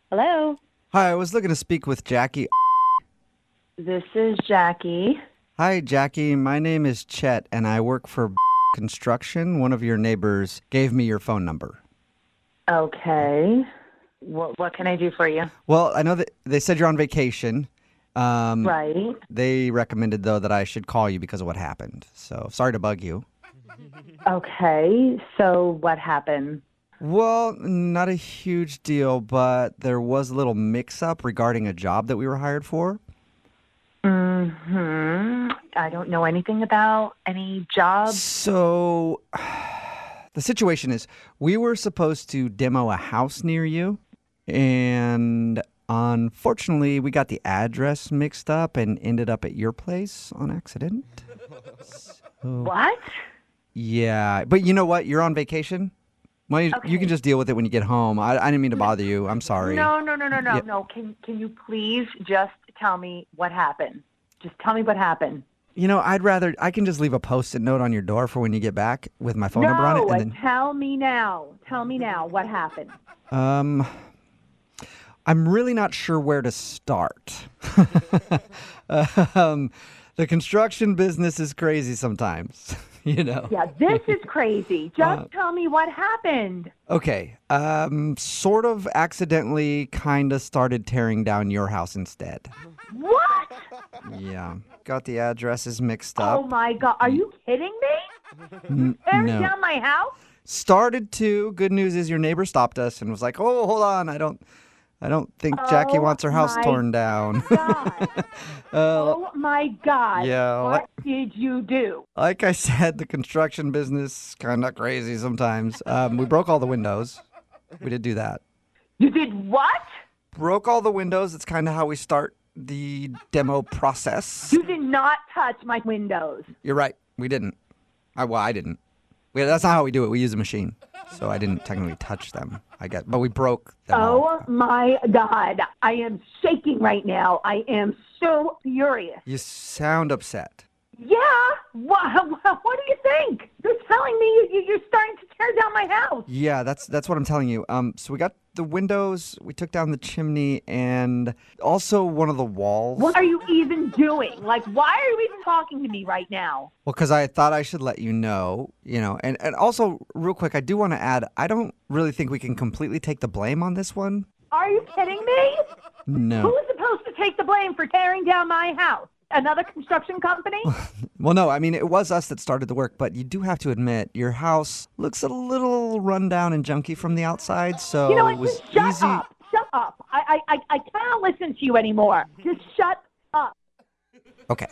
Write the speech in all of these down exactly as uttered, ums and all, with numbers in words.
Hello, Hi, I was looking to speak with Jackie. this is Jackie. Hi, Jackie. My name is Chet, and I work for Construction. One of your neighbors gave me your phone number. Okay. What what can I do for you? Well, I know that they said you're on vacation. Um, Right. They recommended, though, that I should call you because of what happened. So sorry to bug you. Okay. So what happened? Well, not a huge deal, but there was a little mix-up regarding a job that we were hired for. Hmm. I don't know anything about any jobs. So the situation is we were supposed to demo a house near you, and unfortunately, we got the address mixed up and ended up at your place on accident. What? Yeah, but you know what? You're on vacation. Well, you, you Okay. can just deal with it when you get home. I, I didn't mean to bother you. I'm sorry. No, no, no, no, no, Yeah. no. Can can you please just tell me what happened? Just tell me what happened. You know, I'd rather I can just leave a post-it note on your door for when you get back with my phone no, number on it, and uh, then tell me now. Tell me now what happened. um. I'm really not sure where to start. um, the construction business is crazy sometimes, you know. Yeah, this is crazy. Just tell me what happened. Okay, um, sort of accidentally kind of started tearing down your house instead. What? Yeah, got the addresses mixed Oh up. my God. Are you kidding me? N- Tearing no. down my house? Started to. Good news is your neighbor stopped us and was like, "Oh, hold on, I don't, I don't think Jackie Oh wants her house my torn down." God. Oh my God. yeah, What did you do? Like I said, the construction business kind of crazy sometimes. Um, we broke all the windows. We did do that. You did what? Broke all the windows. It's kind of how we start the demo process. You did not touch my windows. You're right. We didn't. I, well, I didn't. We, that's not how we do it. We use a machine. So I didn't technically touch them, I guess. But we broke them all. Oh my God. I am shaking right now. I am so furious. You sound upset. Yeah. What, what do you think? You're telling me you- you're starting to tear down my house. Yeah, that's that's what I'm telling you. Um, so we got the windows, we took down the chimney, and also one of the walls. What are you even doing? Like, why are you even talking to me right now? Well, because I thought I should let you know, you know, and, and also, real quick, I do want to add, I don't really think we can completely take the blame on this one. Are you kidding me? No. Who is supposed to take the blame for tearing down my house? Another construction company? Well, no, I mean, it was us that started the work, but you do have to admit, your house looks a little rundown and junky from the outside, so You know it what? was Just shut easy. up. Shut up. I, I, I, I cannot listen to you anymore. Just shut up. Okay.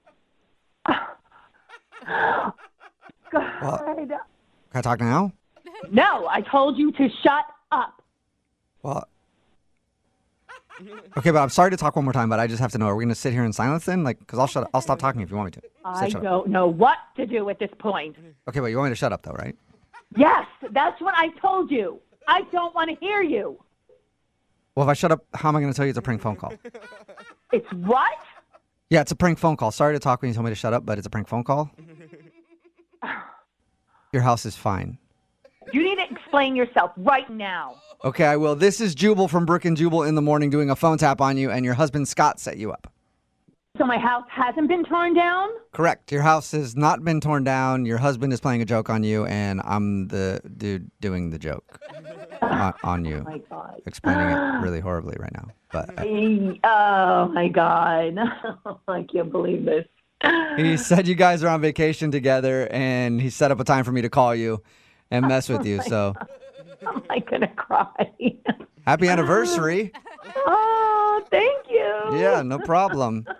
God. Can I talk now? No, I told you to shut up. Well, okay, but I'm sorry to talk one more time, but I just have to know, are we going to sit here in silence then? Like, because I'll shut I'll stop talking if you want me to. Say I shut up. don't know what to do at this point. Okay, but you want me to shut up, though, right? Yes, that's what I told you. I don't want to hear you. Well, if I shut up, how am I going to tell you it's a prank phone call? It's what? Yeah, it's a prank phone call. Sorry to talk when you told me to shut up, but it's a prank phone call. Your house is fine. You need to explain yourself right now. Okay, I will. This is Jubal from Brook and Jubal in the Morning doing a phone tap on you, and your husband Scott set you up. So my house hasn't been torn down? Correct. Your house has not been torn down. Your husband is playing a joke on you, and I'm the dude doing the joke on, on you. Oh my God. Explaining it really horribly right now. But uh, Oh my God. I can't believe this. he said you guys are on vacation together, and he set up a time for me to call you and mess with you. So Am I going to cry? happy anniversary. Oh, thank you. Yeah, no problem.